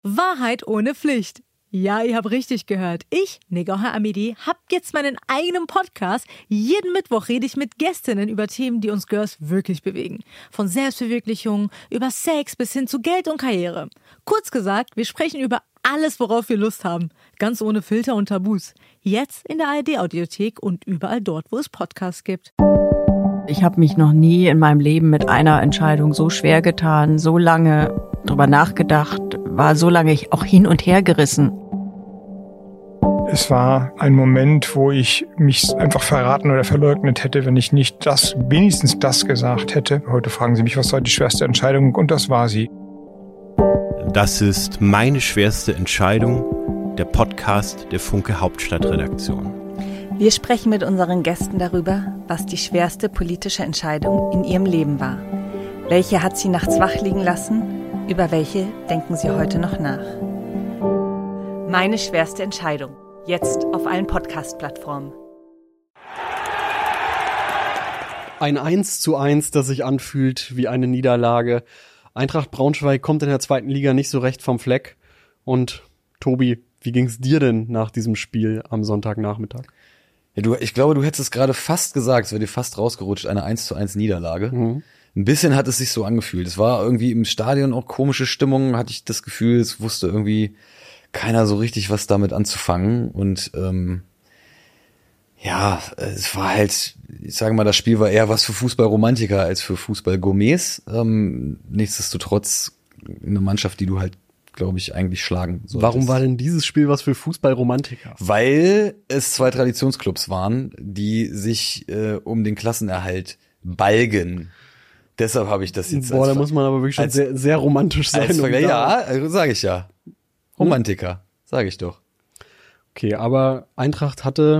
Wahrheit ohne Pflicht. Ja, ihr habt richtig gehört. Ich, Negoha Amidi, hab jetzt meinen eigenen Podcast. Jeden Mittwoch rede ich mit Gästinnen über Themen, die uns Girls wirklich bewegen. Von Selbstverwirklichung, über Sex bis hin zu Geld und Karriere. Kurz gesagt, wir sprechen über alles, worauf wir Lust haben. Ganz ohne Filter und Tabus. Jetzt in der ARD-Audiothek und überall dort, wo es Podcasts gibt. Ich habe mich noch nie in meinem Leben mit einer Entscheidung so schwer getan, so lange drüber nachgedacht, war so lange auch hin und her gerissen. Es war ein Moment, wo ich mich einfach verraten oder verleugnet hätte, wenn ich nicht wenigstens das gesagt hätte. Heute fragen Sie mich, was war die schwerste Entscheidung? Und das war sie. Das ist meine schwerste Entscheidung, der Podcast der Funke Hauptstadtredaktion. Wir sprechen mit unseren Gästen darüber, was die schwerste politische Entscheidung in ihrem Leben war. Welche hat sie nachts wach liegen lassen? Über welche denken sie heute noch nach? Meine schwerste Entscheidung. Jetzt auf allen Podcast-Plattformen. Ein 1:1, das sich anfühlt wie eine Niederlage. Eintracht Braunschweig kommt in der zweiten Liga nicht so recht vom Fleck. Und Tobi, wie ging's dir denn nach diesem Spiel am Sonntagnachmittag? Ja, ich glaube, du hättest es gerade fast gesagt, es wäre dir fast rausgerutscht, eine 1:1 Niederlage. Mhm. Ein bisschen hat es sich so angefühlt. Es war irgendwie im Stadion auch komische Stimmung, hatte ich das Gefühl, es wusste irgendwie keiner so richtig, was damit anzufangen. Und es war halt, ich sage mal, das Spiel war eher was für Fußballromantiker als für Fußballgourmets. Nichtsdestotrotz eine Mannschaft, die du halt, glaube ich, eigentlich schlagen solltest. Warum war denn dieses Spiel was für Fußballromantiker? Weil es zwei Traditionsclubs waren, die sich um den Klassenerhalt balgen. Deshalb habe ich das jetzt. Da muss man aber wirklich schon sehr, sehr romantisch sein. Sage ich ja. Romantiker, sage ich doch. Okay, aber Eintracht hatte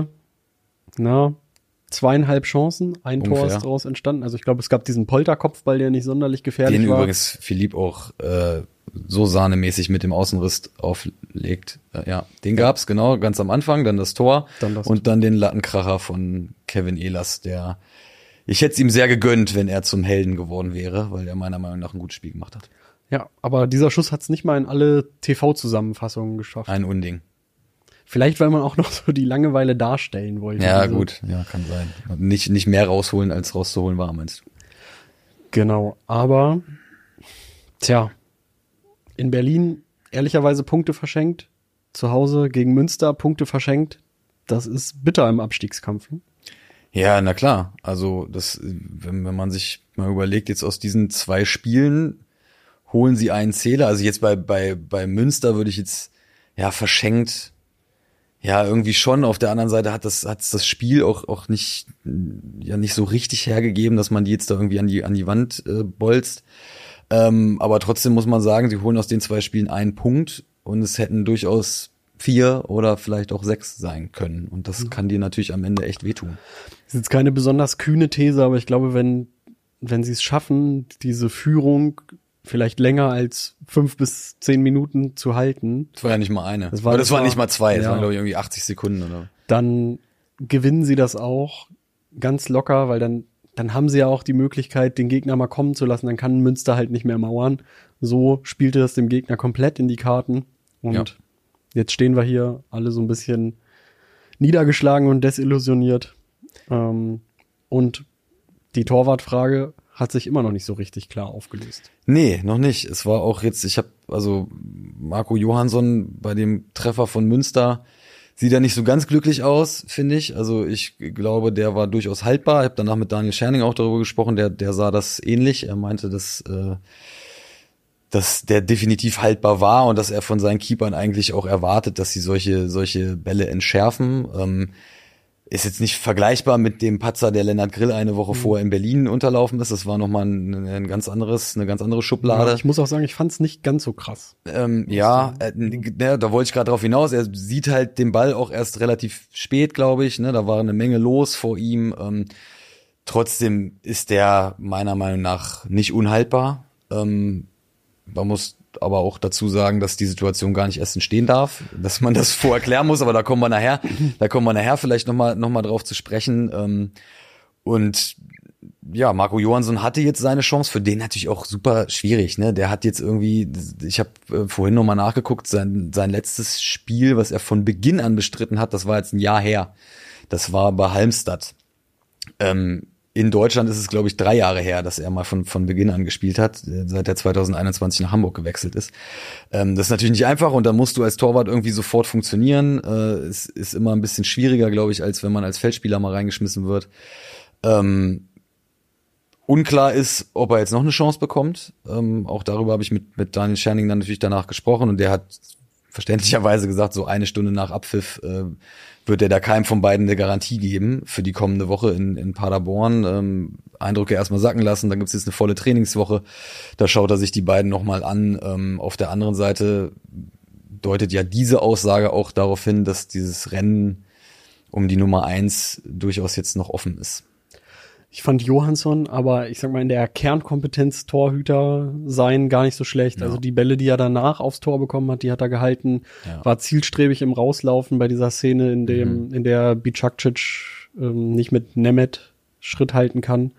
2,5 Chancen, ein Tor ist daraus entstanden. Also ich glaube, es gab diesen Polterkopfball, der nicht sonderlich gefährlich war. Den übrigens Philipp auch so sahnemäßig mit dem Außenriss auflegt. Den gab's genau ganz am Anfang, dann das Tor und dann den Lattenkracher von Kevin Ehlers, ich hätte es ihm sehr gegönnt, wenn er zum Helden geworden wäre, weil er meiner Meinung nach ein gutes Spiel gemacht hat. Ja, aber dieser Schuss hat es nicht mal in alle TV-Zusammenfassungen geschafft. Ein Unding. Vielleicht, weil man auch noch so die Langeweile darstellen wollte. Ja, gut, ja, kann sein. Nicht mehr rausholen, als rauszuholen war, meinst du? Genau, aber in Berlin ehrlicherweise Punkte verschenkt, zu Hause gegen Münster Punkte verschenkt. Das ist bitter im Abstiegskampf. Ne? Ja, na klar. Also wenn man sich mal überlegt, jetzt aus diesen 2 Spielen holen sie einen Zähler. Also jetzt bei Münster würde ich jetzt verschenkt. Ja, irgendwie schon. Auf der anderen Seite hat das Spiel auch nicht so richtig hergegeben, dass man die jetzt da irgendwie an die Wand bolzt. Aber trotzdem muss man sagen, sie holen aus den 2 Spielen einen Punkt und es hätten durchaus 4 oder vielleicht auch 6 sein können. Und das kann dir natürlich am Ende echt wehtun. Das ist jetzt keine besonders kühne These, aber ich glaube, wenn sie es schaffen, diese Führung vielleicht länger als 5 bis 10 Minuten zu halten. Das war ja nicht mal eine. Das waren nicht mal 2. Das waren, glaube ich, irgendwie 80 Sekunden oder. Dann gewinnen sie das auch ganz locker, weil dann haben sie ja auch die Möglichkeit, den Gegner mal kommen zu lassen. Dann kann Münster halt nicht mehr mauern. So spielte das dem Gegner komplett in die Karten. Und jetzt stehen wir hier alle so ein bisschen niedergeschlagen und desillusioniert. Und die Torwartfrage hat sich immer noch nicht so richtig klar aufgelöst. Nee, noch nicht. Es war auch jetzt, Marco Johansson bei dem Treffer von Münster sieht ja nicht so ganz glücklich aus, finde ich. Also ich glaube, der war durchaus haltbar. Ich habe danach mit Daniel Scherning auch darüber gesprochen, der sah das ähnlich. Er meinte, dass der definitiv haltbar war und dass er von seinen Keepern eigentlich auch erwartet, dass sie solche Bälle entschärfen. Ist jetzt nicht vergleichbar mit dem Patzer, der Lennart Grill eine Woche vorher in Berlin unterlaufen ist. Das war nochmal eine ganz andere Schublade. Ja, ich muss auch sagen, ich fand es nicht ganz so krass. Da wollte ich gerade drauf hinaus. Er sieht halt den Ball auch erst relativ spät, glaube ich. Ne? Da war eine Menge los vor ihm. Trotzdem ist der meiner Meinung nach nicht unhaltbar. Man muss aber auch dazu sagen, dass die Situation gar nicht erst entstehen darf, dass man das vorerklären muss, aber da kommen wir nachher vielleicht noch mal drauf zu sprechen. Und ja, Marco Johansson hatte jetzt seine Chance, für den natürlich auch super schwierig, ne? Der hat jetzt irgendwie, ich habe vorhin nochmal nachgeguckt, sein letztes Spiel, was er von Beginn an bestritten hat, das war jetzt ein Jahr her. Das war bei Halmstad. In Deutschland ist es, glaube ich, 3 Jahre her, dass er mal von Beginn an gespielt hat, seit er 2021 nach Hamburg gewechselt ist. Das ist natürlich nicht einfach und da musst du als Torwart irgendwie sofort funktionieren. Es ist immer ein bisschen schwieriger, glaube ich, als wenn man als Feldspieler mal reingeschmissen wird. Unklar ist, ob er jetzt noch eine Chance bekommt. Auch darüber habe ich mit Daniel Scherning dann natürlich danach gesprochen und der hat verständlicherweise gesagt, so 1 Stunde nach Abpfiff wird er da keinem von beiden eine Garantie geben für die kommende Woche in Paderborn. Eindrücke erstmal sacken lassen, dann gibt's jetzt eine volle Trainingswoche. Da schaut er sich die beiden nochmal an. Auf der anderen Seite deutet ja diese Aussage auch darauf hin, dass dieses Rennen um die Nummer 1 durchaus jetzt noch offen ist. Ich fand Johansson, aber ich sag mal, in der Kernkompetenz Torhüter sein gar nicht so schlecht. Ja. Also die Bälle, die er danach aufs Tor bekommen hat, die hat er gehalten, war zielstrebig im Rauslaufen bei dieser Szene, in der Bicakcic nicht mit Nemeth Schritt halten kann.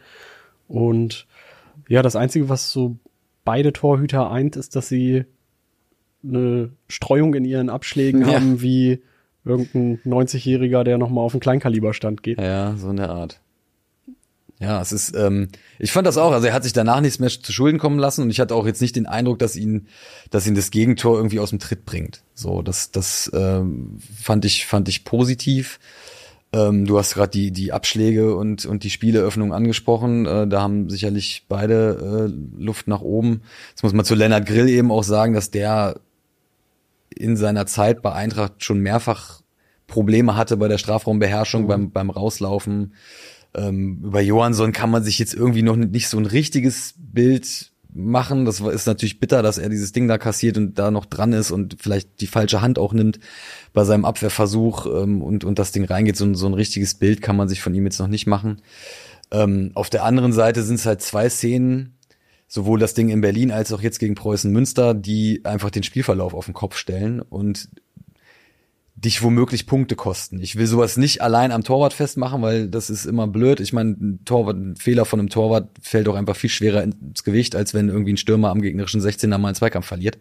Und ja, das Einzige, was so beide Torhüter eint, ist, dass sie eine Streuung in ihren Abschlägen haben, wie irgendein 90-Jähriger, der nochmal auf den Kleinkaliberstand geht. Ja, so in der Art. Ja, es ist, ich fand das auch, also er hat sich danach nichts mehr zu Schulden kommen lassen und ich hatte auch jetzt nicht den Eindruck, dass ihn das Gegentor irgendwie aus dem Tritt bringt. So, das fand ich positiv. Du hast gerade die Abschläge und die Spieleröffnung angesprochen, da haben sicherlich beide Luft nach oben. Jetzt muss man zu Lennart Grill eben auch sagen, dass der in seiner Zeit bei Eintracht schon mehrfach Probleme hatte bei der Strafraumbeherrschung, beim Rauslaufen. Über Johansson kann man sich jetzt irgendwie noch nicht so ein richtiges Bild machen. Das ist natürlich bitter, dass er dieses Ding da kassiert und da noch dran ist und vielleicht die falsche Hand auch nimmt bei seinem Abwehrversuch und das Ding reingeht. So ein richtiges Bild kann man sich von ihm jetzt noch nicht machen. Auf der anderen Seite sind es halt 2 Szenen, sowohl das Ding in Berlin als auch jetzt gegen Preußen Münster, die einfach den Spielverlauf auf den Kopf stellen und dich womöglich Punkte kosten. Ich will sowas nicht allein am Torwart festmachen, weil das ist immer blöd. Ich meine, ein Fehler von einem Torwart fällt auch einfach viel schwerer ins Gewicht, als wenn irgendwie ein Stürmer am gegnerischen 16er mal einen Zweikampf verliert.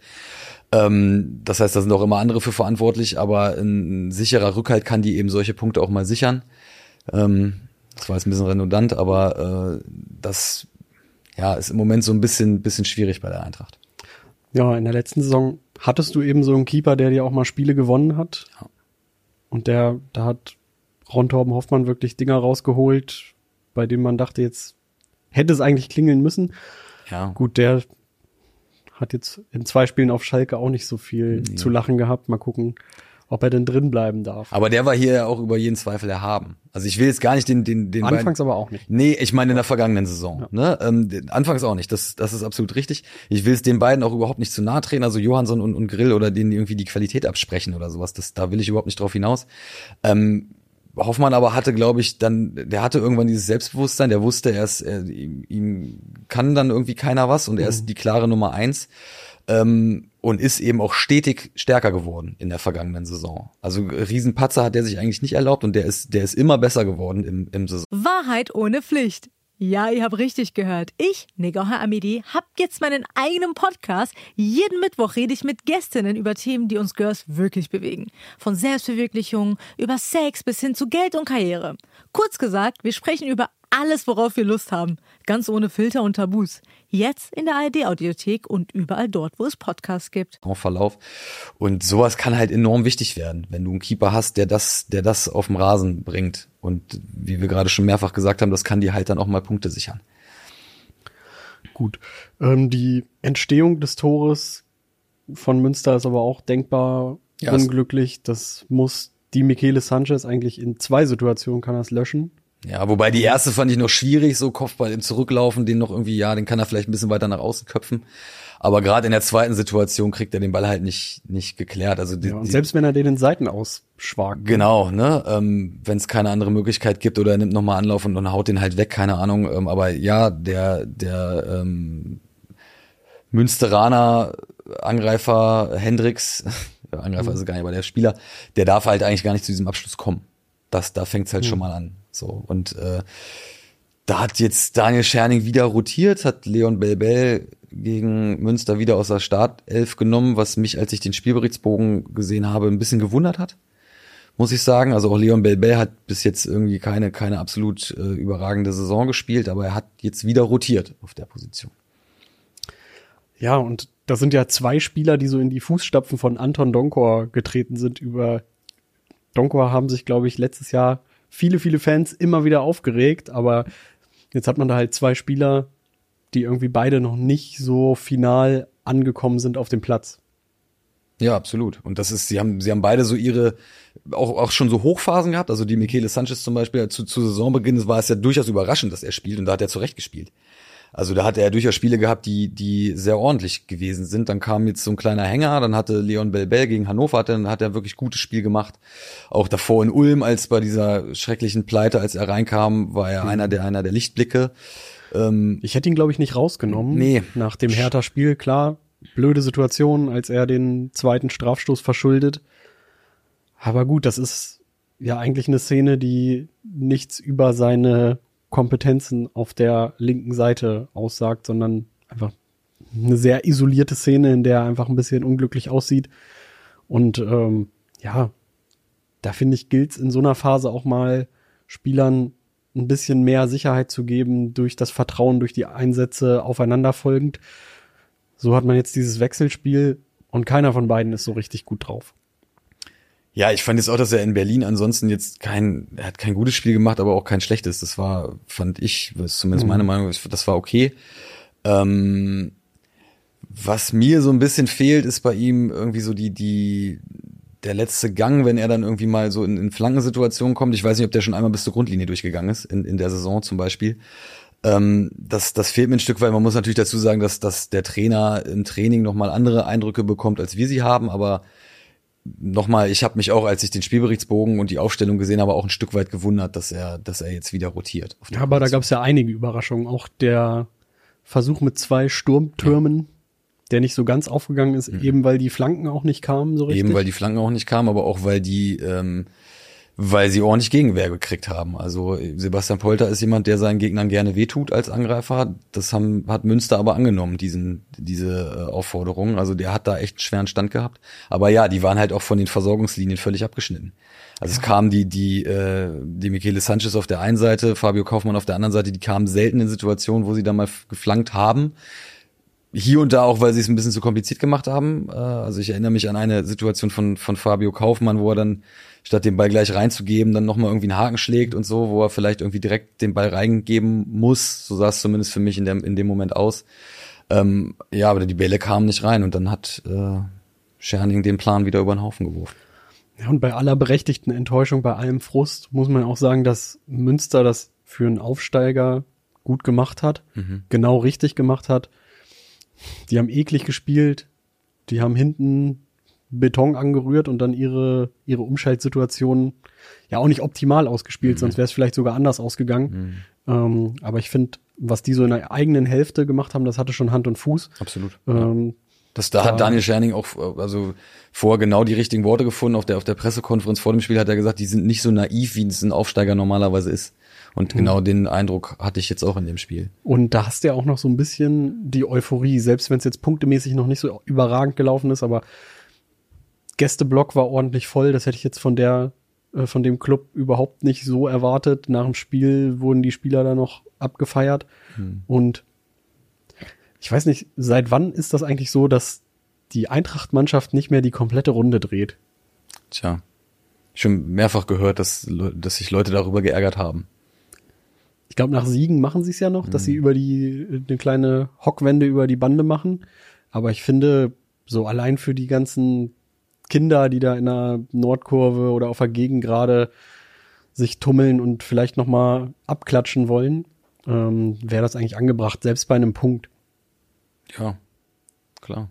Das heißt, da sind auch immer andere für verantwortlich, aber ein sicherer Rückhalt kann die eben solche Punkte auch mal sichern. Das war jetzt ein bisschen redundant, aber das ist im Moment so ein bisschen schwierig bei der Eintracht. Ja, in der letzten Saison hattest du eben so einen Keeper, der dir auch mal Spiele gewonnen hat. Ja. Und da hat Ron Torben Hoffmann wirklich Dinger rausgeholt, bei denen man dachte, jetzt hätte es eigentlich klingeln müssen. Ja. Gut, der hat jetzt in 2 Spielen auf Schalke auch nicht so viel zu lachen gehabt. Mal gucken, ob er denn drin bleiben darf. Aber der war hier ja auch über jeden Zweifel erhaben. Also ich will jetzt gar nicht den Anfangs aber auch nicht. Nee, ich meine in der vergangenen Saison. Ja. Ne? Anfangs auch nicht. Das ist absolut richtig. Ich will es den beiden auch überhaupt nicht zu nahe treten, also Johansson und Grill oder denen irgendwie die Qualität absprechen oder sowas. Da will ich überhaupt nicht drauf hinaus. Hoffmann aber hatte, glaube ich, der hatte irgendwann dieses Selbstbewusstsein, der wusste, ihm kann dann irgendwie keiner was und er ist die klare Nummer 1. Und ist eben auch stetig stärker geworden in der vergangenen Saison. Also Riesenpatzer hat der sich eigentlich nicht erlaubt und der ist immer besser geworden im Saison. Wahrheit ohne Pflicht. Ja, ihr habt richtig gehört. Ich, Negoha Amidi, hab jetzt meinen eigenen Podcast. Jeden Mittwoch rede ich mit Gästinnen über Themen, die uns Girls wirklich bewegen. Von Selbstverwirklichung, über Sex bis hin zu Geld und Karriere. Kurz gesagt, wir sprechen über alles, worauf wir Lust haben. Ganz ohne Filter und Tabus. Jetzt in der ARD-Audiothek und überall dort, wo es Podcasts gibt. Verlauf. Und sowas kann halt enorm wichtig werden, wenn du einen Keeper hast, der das auf dem Rasen bringt. Und wie wir gerade schon mehrfach gesagt haben, das kann dir halt dann auch mal Punkte sichern. Gut. Die Entstehung des Tores von Münster ist aber auch denkbar unglücklich. Das muss die Michele Sanchez eigentlich in 2 Situationen kann das löschen. Ja, wobei die erste fand ich noch schwierig, so Kopfball im Zurücklaufen, den noch irgendwie, den kann er vielleicht ein bisschen weiter nach außen köpfen. Aber gerade in der zweiten Situation kriegt er den Ball halt nicht geklärt. Also und selbst wenn er den in Seiten ausschwagt. Genau, ne? Wenn es keine andere Möglichkeit gibt oder er nimmt nochmal Anlauf und haut den halt weg, keine Ahnung. Aber ja, der Münsteraner Angreifer Hendricks, Angreifer ist es gar nicht, aber der Spieler, der darf halt eigentlich gar nicht zu diesem Abschluss kommen. Da fängt's halt schon mal an. So, und Da hat jetzt Daniel Scherning wieder rotiert, hat Leon Bell gegen Münster wieder aus der Startelf genommen, was mich, als ich den Spielberichtsbogen gesehen habe, ein bisschen gewundert hat, muss ich sagen. Also auch Leon Bell hat bis jetzt irgendwie keine absolut überragende Saison gespielt, aber er hat jetzt wieder rotiert auf der Position. Ja, und das sind ja 2 Spieler, die so in die Fußstapfen von Anton Donkor getreten sind. Über Donkor haben sich, glaube ich, letztes Jahr viele Fans immer wieder aufgeregt, aber jetzt hat man da halt 2 Spieler, die irgendwie beide noch nicht so final angekommen sind auf dem Platz. Ja, absolut. Und das ist, sie haben beide so ihre, auch schon so Hochphasen gehabt. Also die Michele Sanchez zum Beispiel zu Saisonbeginn, war es ja durchaus überraschend, dass er spielt, und da hat er zurecht gespielt. Also da hat er durchaus Spiele gehabt, die sehr ordentlich gewesen sind. Dann kam jetzt so ein kleiner Hänger, dann hatte Leon Bell gegen Hannover, dann hat er wirklich gutes Spiel gemacht. Auch davor in Ulm, als bei dieser schrecklichen Pleite, als er reinkam, war er einer der Lichtblicke. Ich hätte ihn, glaube ich, nicht rausgenommen. Nee. Nach dem Hertha-Spiel, klar, blöde Situation, als er den 2. Strafstoß verschuldet. Aber gut, das ist ja eigentlich eine Szene, die nichts über seine Kompetenzen auf der linken Seite aussagt, sondern einfach eine sehr isolierte Szene, in der er einfach ein bisschen unglücklich aussieht. Und ja, da finde ich, gilt es in so einer Phase auch mal Spielern ein bisschen mehr Sicherheit zu geben durch das Vertrauen, durch die Einsätze aufeinanderfolgend. So hat man jetzt dieses Wechselspiel und keiner von beiden ist so richtig gut drauf. Ja, ich fand jetzt auch, dass er in Berlin ansonsten jetzt er hat kein gutes Spiel gemacht, aber auch kein schlechtes. Das war, fand ich, was zumindest meine Meinung ist, das war okay. Was mir so ein bisschen fehlt, ist bei ihm irgendwie so der letzte Gang, wenn er dann irgendwie mal so in Flankensituationen kommt. Ich weiß nicht, ob der schon einmal bis zur Grundlinie durchgegangen ist, in der Saison zum Beispiel. Das fehlt mir ein Stück weit. Man muss natürlich dazu sagen, dass der Trainer im Training nochmal andere Eindrücke bekommt, als wir sie haben, aber nochmal, ich habe mich auch, als ich den Spielberichtsbogen und die Aufstellung gesehen habe, auch ein Stück weit gewundert, dass er jetzt wieder rotiert. Ja, aber da gab es ja einige Überraschungen. Auch der Versuch mit 2 Sturmtürmen, der nicht so ganz aufgegangen ist, eben weil die Flanken auch nicht kamen so richtig. Eben weil die Flanken auch nicht kamen, aber auch weil weil sie ordentlich Gegenwehr gekriegt haben. Also Sebastian Polter ist jemand, der seinen Gegnern gerne wehtut als Angreifer. Das hat Münster aber angenommen, diese Aufforderung. Also der hat da echt einen schweren Stand gehabt. Aber ja, die waren halt auch von den Versorgungslinien völlig abgeschnitten. Also es kamen die Michele Sanchez auf der einen Seite, Fabio Kaufmann auf der anderen Seite, die kamen selten in Situationen, wo sie da mal geflankt haben. Hier und da auch, weil sie es ein bisschen zu kompliziert gemacht haben. Also ich erinnere mich an eine Situation von Fabio Kaufmann, wo er dann, statt den Ball gleich reinzugeben, dann nochmal irgendwie einen Haken schlägt und so, wo er vielleicht irgendwie direkt den Ball reingeben muss. So sah es zumindest für mich in dem Moment aus. Ja, aber die Bälle kamen nicht rein und dann hat Scherning den Plan wieder über den Haufen geworfen. Ja, und bei aller berechtigten Enttäuschung, bei allem Frust, muss man auch sagen, dass Münster das für einen Aufsteiger gut gemacht hat, genau richtig gemacht hat. Die haben eklig gespielt, die haben hinten Beton angerührt und dann ihre Umschaltsituationen ja auch nicht optimal ausgespielt, sonst wäre es vielleicht sogar anders ausgegangen. Aber ich finde, was die so in der eigenen Hälfte gemacht haben, das hatte schon Hand und Fuß. Absolut. Da hat Daniel Scherning auch vorher genau die richtigen Worte gefunden. Auf der Pressekonferenz vor dem Spiel hat er gesagt, die sind nicht so naiv, wie es ein Aufsteiger normalerweise ist. Und genau den Eindruck hatte ich jetzt auch in dem Spiel. Und da hast du ja auch noch so ein bisschen die Euphorie, selbst wenn es jetzt punktemäßig noch nicht so überragend gelaufen ist, aber Gästeblock war ordentlich voll. Das hätte ich jetzt von dem Club überhaupt nicht so erwartet. Nach dem Spiel wurden die Spieler da noch abgefeiert. Und ich weiß nicht, seit wann ist das eigentlich so, dass die Eintracht-Mannschaft nicht mehr die komplette Runde dreht? Tja, schon mehrfach gehört, dass sich Leute darüber geärgert haben. Ich glaube, nach Siegen machen sie es ja noch, dass sie eine kleine Hockwende über die Bande machen. Aber ich finde, so allein für die ganzen Kinder, die da in der Nordkurve oder auf der Gegend gerade sich tummeln und vielleicht noch mal abklatschen wollen, wäre das eigentlich angebracht, selbst bei einem Punkt. Ja, klar.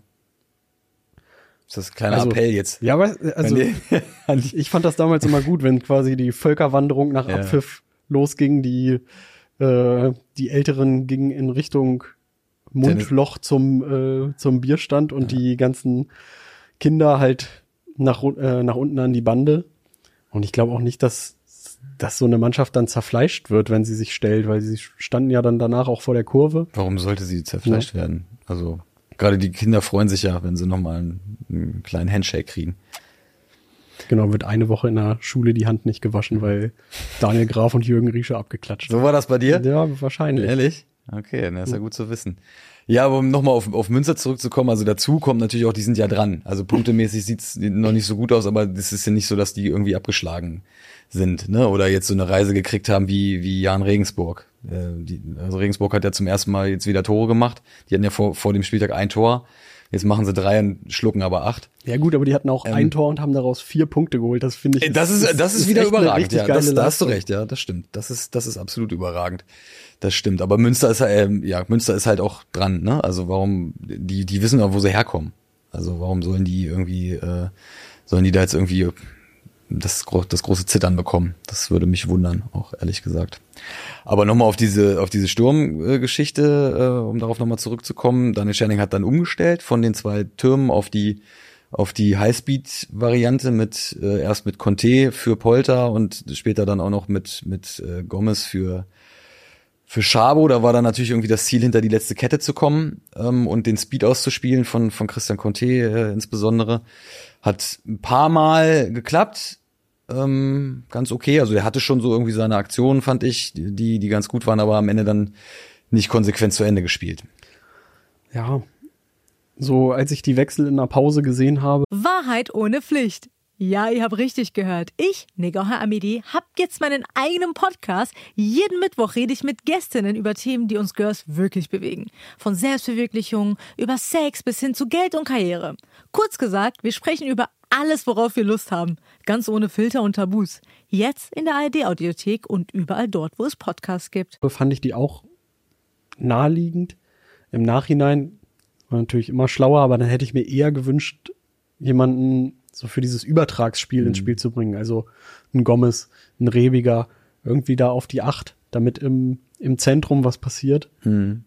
Ist das ein kleiner Appell jetzt? Ja, aber ich fand das damals immer gut, wenn quasi die Völkerwanderung nach Abpfiff losging, die Älteren gingen in Richtung Mundloch zum Bierstand und die ganzen Kinder halt nach unten an die Bande. Und ich glaube auch nicht, dass dass so eine Mannschaft dann zerfleischt wird, wenn sie sich stellt, weil sie standen ja dann danach auch vor der Kurve. Warum sollte sie zerfleischt werden? Also gerade die Kinder freuen sich ja, wenn sie nochmal einen kleinen Handshake kriegen. Genau, wird eine Woche in der Schule die Hand nicht gewaschen, weil Daniel Graf und Jürgen Riesche abgeklatscht. So war das bei dir? Ja, wahrscheinlich. Ehrlich? Okay, das ist ja gut zu wissen. Ja, aber um nochmal auf Münster zurückzukommen, also dazu kommt natürlich auch, die sind ja dran. Also punktemäßig sieht's noch nicht so gut aus, aber das ist ja nicht so, dass die irgendwie abgeschlagen sind, ne? Oder jetzt so eine Reise gekriegt haben wie Jan Regensburg. Also Regensburg hat ja zum ersten Mal jetzt wieder Tore gemacht. Die hatten ja vor dem Spieltag 1 Tor. Jetzt machen sie 3 und schlucken aber 8. Ja gut, aber die hatten auch ein Tor und haben daraus 4 Punkte geholt. Das finde ich. Das ist wieder überragend. Ja, da hast du recht. Ja, das stimmt. Das ist absolut überragend. Das stimmt. Aber Münster ist halt auch dran, ne? Also warum, die wissen auch, wo sie herkommen. Also warum sollen die da jetzt irgendwie das große Zittern bekommen? Das würde mich wundern, auch ehrlich gesagt. Aber nochmal auf diese Sturmgeschichte, um darauf nochmal zurückzukommen. Daniel Scherning hat dann umgestellt von den 2 Türmen auf die Highspeed-Variante erst mit Conte für Polter und später dann auch noch mit Gomez für Szabo. Da war dann natürlich irgendwie das Ziel, hinter die letzte Kette zu kommen und den Speed auszuspielen von Christian Conte insbesondere. Hat ein paar Mal geklappt. Ganz okay, also der hatte schon so irgendwie seine Aktionen, fand ich, die ganz gut waren, aber am Ende dann nicht konsequent zu Ende gespielt. Ja, so als ich die Wechsel in der Pause gesehen habe. Wahrheit ohne Pflicht. Ja, ihr habt richtig gehört. Ich, Negoha Amidi, hab jetzt meinen eigenen Podcast. Jeden Mittwoch rede ich mit Gästinnen über Themen, die uns Girls wirklich bewegen. Von Selbstverwirklichung, über Sex bis hin zu Geld und Karriere. Kurz gesagt, wir sprechen über alles, worauf wir Lust haben. Ganz ohne Filter und Tabus. Jetzt in der ARD-Audiothek und überall dort, wo es Podcasts gibt. Fand ich die auch naheliegend. Im Nachhinein war natürlich immer schlauer, aber dann hätte ich mir eher gewünscht, jemanden so für dieses Übertragsspiel ins Spiel zu bringen. Also ein Gomez, ein Rebiger, irgendwie da auf die 8, damit im Zentrum was passiert. Und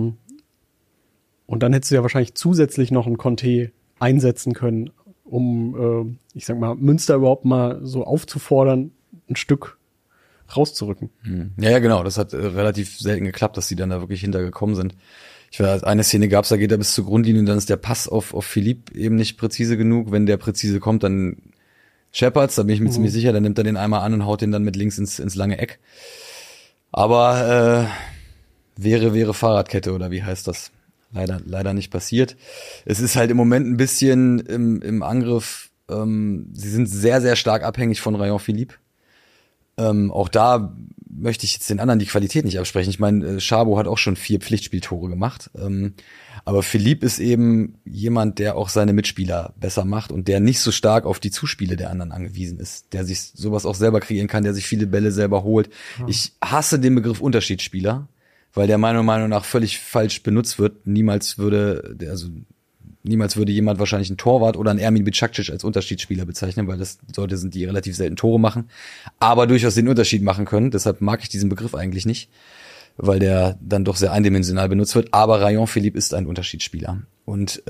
dann hättest du ja wahrscheinlich zusätzlich noch einen Conte einsetzen können, um, ich sag mal, Münster überhaupt mal so aufzufordern, ein Stück rauszurücken. Ja, genau. Das hat relativ selten geklappt, dass die dann da wirklich hintergekommen sind. Ich weiß, eine Szene gab's, da geht er bis zur Grundlinie und dann ist der Pass auf Philipp eben nicht präzise genug. Wenn der präzise kommt, dann scheppert's, da bin ich mir ziemlich sicher, dann nimmt er den einmal an und haut den dann mit links ins lange Eck. Aber wäre Fahrradkette oder wie heißt das? Leider nicht passiert. Es ist halt im Moment ein bisschen im Angriff, sie sind sehr, sehr stark abhängig von Rayon Philippe. Auch da möchte ich jetzt den anderen die Qualität nicht absprechen. Ich meine, Szabo hat auch schon 4 Pflichtspieltore gemacht. Aber Philippe ist eben jemand, der auch seine Mitspieler besser macht und der nicht so stark auf die Zuspiele der anderen angewiesen ist. Der sich sowas auch selber kreieren kann, der sich viele Bälle selber holt. Ja. Ich hasse den Begriff Unterschiedsspieler, weil der meiner Meinung nach völlig falsch benutzt wird. Niemals würde jemand wahrscheinlich einen Torwart oder einen Ermin Bicakcic als Unterschiedsspieler bezeichnen, weil das Leute sind, die relativ selten Tore machen, aber durchaus den Unterschied machen können. Deshalb mag ich diesen Begriff eigentlich nicht, weil der dann doch sehr eindimensional benutzt wird. Aber Rayon Philippe ist ein Unterschiedsspieler. Und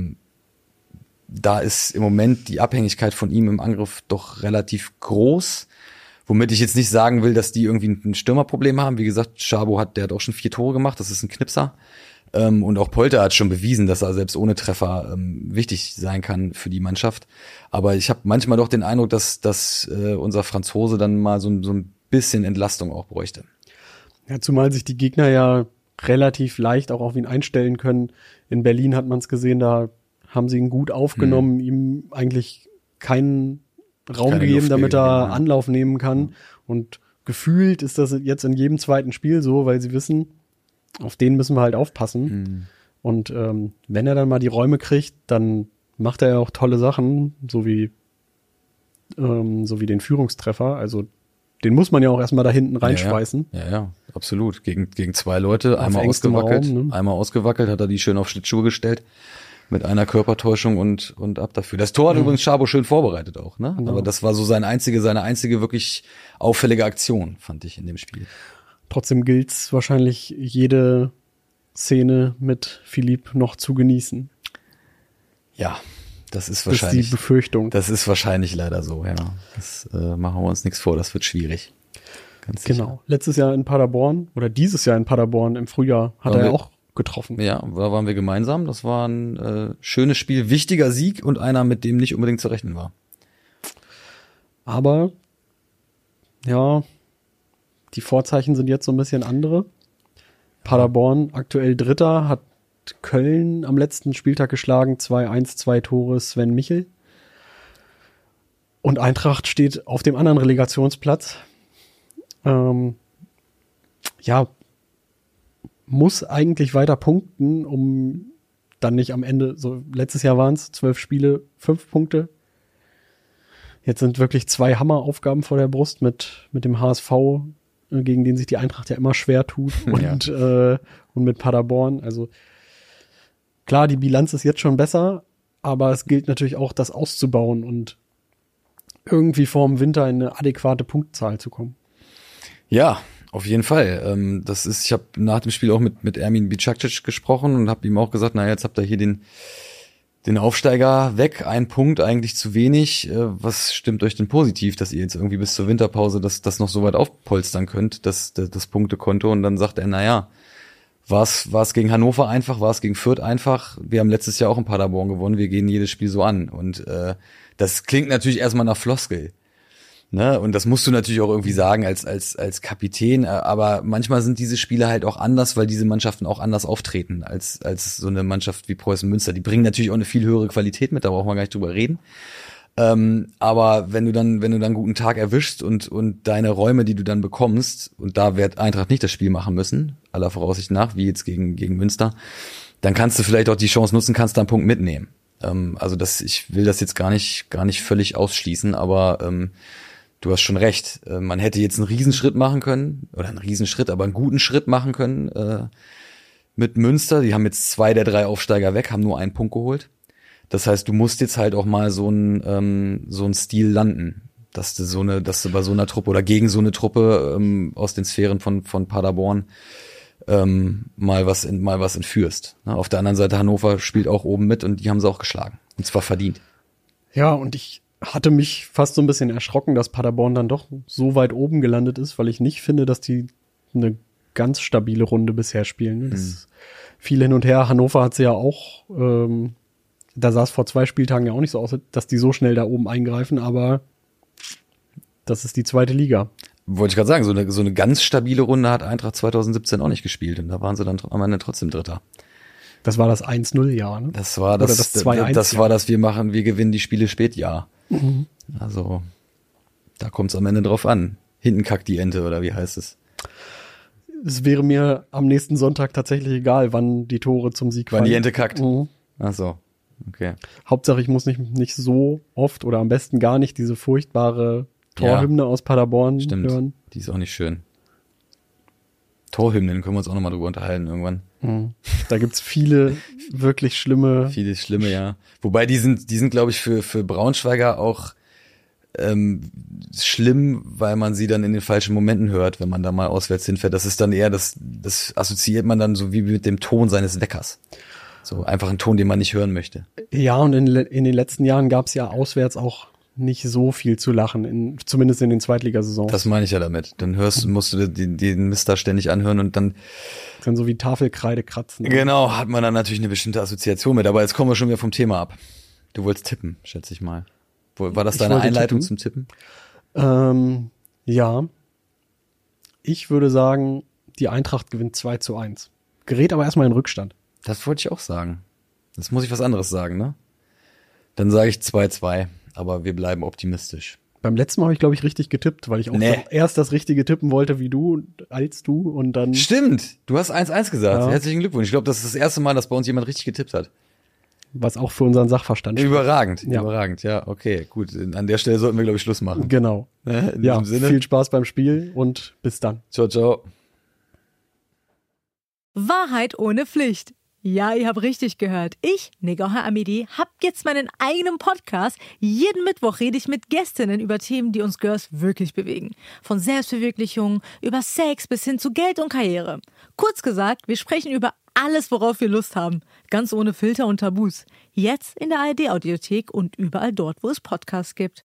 da ist im Moment die Abhängigkeit von ihm im Angriff doch relativ groß. Womit ich jetzt nicht sagen will, dass die irgendwie ein Stürmerproblem haben. Wie gesagt, Szabo der hat auch schon 4 Tore gemacht, das ist ein Knipser. Und auch Polter hat schon bewiesen, dass er selbst ohne Treffer wichtig sein kann für die Mannschaft. Aber ich habe manchmal doch den Eindruck, dass unser Franzose dann mal so ein bisschen Entlastung auch bräuchte. Ja, zumal sich die Gegner ja relativ leicht auch auf ihn einstellen können. In Berlin hat man es gesehen, da haben sie ihn gut aufgenommen, ihm eigentlich keinen Raum gegeben, damit er Anlauf nehmen kann. Und gefühlt ist das jetzt in jedem zweiten Spiel so, weil sie wissen, auf den müssen wir halt aufpassen. Und wenn er dann mal die Räume kriegt, dann macht er ja auch tolle Sachen, so wie den Führungstreffer. Also den muss man ja auch erstmal da hinten reinschweißen. Ja, absolut. Gegen 2 Leute, einmal ausgewackelt, Raum, ne? Einmal ausgewackelt, hat er die schön auf Schlittschuhe gestellt. Mit einer Körpertäuschung und ab dafür. Das Tor hat übrigens Szabo schön vorbereitet auch, ne? Genau. Aber das war so seine einzige wirklich auffällige Aktion, fand ich in dem Spiel. Trotzdem gilt's wahrscheinlich, jede Szene mit Philippe noch zu genießen. Ja, das ist wahrscheinlich. Das ist die Befürchtung. Das ist wahrscheinlich leider so, ja. Das machen wir uns nichts vor, das wird schwierig. Ganz sicher. Genau. Letztes Jahr in Paderborn oder dieses Jahr in Paderborn im Frühjahr hat er ja auch getroffen. Ja, da waren wir gemeinsam. Das war ein schönes Spiel, wichtiger Sieg und einer, mit dem nicht unbedingt zu rechnen war. Aber ja, die Vorzeichen sind jetzt so ein bisschen andere. Paderborn aktuell Dritter, hat Köln am letzten Spieltag geschlagen, 2-1, 2 Tore Sven Michel. Und Eintracht steht auf dem anderen Relegationsplatz. Muss eigentlich weiter punkten, um dann nicht am Ende, so letztes Jahr waren es 12 Spiele, 5 Punkte. Jetzt sind wirklich 2 Hammeraufgaben vor der Brust mit dem HSV, gegen den sich die Eintracht ja immer schwer tut und mit Paderborn. Also klar, die Bilanz ist jetzt schon besser, aber es gilt natürlich auch, das auszubauen und irgendwie vor dem Winter in eine adäquate Punktzahl zu kommen. Ja, auf jeden Fall. Ich habe nach dem Spiel auch mit Ermin Bicakcic gesprochen und habe ihm auch gesagt, naja, jetzt habt ihr hier den Aufsteiger weg, 1 Punkt, eigentlich zu wenig. Was stimmt euch denn positiv, dass ihr jetzt irgendwie bis zur Winterpause das noch so weit aufpolstern könnt, das Punktekonto? Und dann sagt er, naja, war es gegen Hannover einfach, war es gegen Fürth einfach? Wir haben letztes Jahr auch in Paderborn gewonnen, wir gehen jedes Spiel so an. Und das klingt natürlich erstmal nach Floskel. Ne? Und das musst du natürlich auch irgendwie sagen als Kapitän, aber manchmal sind diese Spiele halt auch anders, weil diese Mannschaften auch anders auftreten als so eine Mannschaft wie Preußen Münster. Die bringen natürlich auch eine viel höhere Qualität mit, da brauchen wir gar nicht drüber reden. Aber wenn du dann einen guten Tag erwischst und deine Räume, die du dann bekommst, und da wird Eintracht nicht das Spiel machen müssen, aller Voraussicht nach, wie jetzt gegen Münster, dann kannst du vielleicht auch die Chance nutzen, kannst da einen Punkt mitnehmen. Also ich will das jetzt gar nicht völlig ausschließen, aber du hast schon recht. Man hätte jetzt einen Riesenschritt machen können, oder aber einen guten Schritt machen können mit Münster. Die haben jetzt 2 der 3 Aufsteiger weg, haben nur 1 Punkt geholt. Das heißt, du musst jetzt halt auch mal so einen Stil landen, dass du bei so einer Truppe oder gegen so eine Truppe aus den Sphären von Paderborn mal was entführst. Auf der anderen Seite, Hannover spielt auch oben mit und die haben sie auch geschlagen. Und zwar verdient. Ja, und ich hatte mich fast so ein bisschen erschrocken, dass Paderborn dann doch so weit oben gelandet ist, weil ich nicht finde, dass die eine ganz stabile Runde bisher spielen. Das ist viel hin und her. Hannover hat sie ja auch, da sah es vor 2 Spieltagen ja auch nicht so aus, dass die so schnell da oben eingreifen, aber das ist die 2. Liga. Wollte ich gerade sagen, so eine ganz stabile Runde hat Eintracht 2017 auch nicht gespielt und da waren sie dann am Ende trotzdem Dritter. Das war das 1-0-Jahr, ne? Das war das 2-1. Das war das wir gewinnen die Spiele Spätjahr. Mhm. Also, da kommt es am Ende drauf an. Hinten kackt die Ente, oder wie heißt es? Es wäre mir am nächsten Sonntag tatsächlich egal, wann die Tore zum Sieg fallen. Wann die Ente kackt? Mhm. Ach so, okay. Hauptsache, ich muss nicht so oft oder am besten gar nicht diese furchtbare Torhymne aus Paderborn hören. Die ist auch nicht schön. Torhymnen können wir uns auch nochmal drüber unterhalten irgendwann. Da gibt's viele wirklich schlimme. Viele schlimme, ja. Wobei die sind glaube ich für Braunschweiger auch schlimm, weil man sie dann in den falschen Momenten hört, wenn man da mal auswärts hinfährt. Das ist dann eher, das assoziiert man dann so wie mit dem Ton seines Weckers. So einfach ein Ton, den man nicht hören möchte. Ja, und in den letzten Jahren gab's ja auswärts auch nicht so viel zu lachen, zumindest in den Zweitligasaisons. Das meine ich ja damit. Dann musst du den Mist da ständig anhören und dann so wie Tafelkreide kratzen. Genau, hat man dann natürlich eine bestimmte Assoziation mit. Aber jetzt kommen wir schon wieder vom Thema ab. Du wolltest tippen, schätze ich mal. War das deine Einleitung zum Tippen? Ja. Ich würde sagen, die Eintracht gewinnt 2-1. Gerät aber erstmal in Rückstand. Das wollte ich auch sagen. Jetzt muss ich was anderes sagen, ne? Dann sage ich 2-2. Aber wir bleiben optimistisch. Beim letzten Mal habe ich, glaube ich, richtig getippt, weil ich auch erst das Richtige tippen wollte wie du, als du und dann... Stimmt, du hast 1-1 gesagt. Ja. Herzlichen Glückwunsch. Ich glaube, das ist das erste Mal, dass bei uns jemand richtig getippt hat. Was auch für unseren Sachverstand spricht. Überragend, ja, okay, gut. An der Stelle sollten wir, glaube ich, Schluss machen. Genau. In diesem Sinne. Viel Spaß beim Spiel und bis dann. Ciao, ciao. Wahrheit ohne Pflicht. Ja, ihr habt richtig gehört. Ich, Negoha Amidi, hab jetzt meinen eigenen Podcast. Jeden Mittwoch rede ich mit Gästinnen über Themen, die uns Girls wirklich bewegen. Von Selbstverwirklichung, über Sex bis hin zu Geld und Karriere. Kurz gesagt, wir sprechen über alles, worauf wir Lust haben. Ganz ohne Filter und Tabus. Jetzt in der ARD-Audiothek und überall dort, wo es Podcasts gibt.